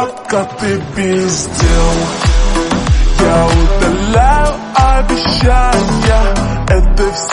пока ты пиздел. Я удаляю обещания, это все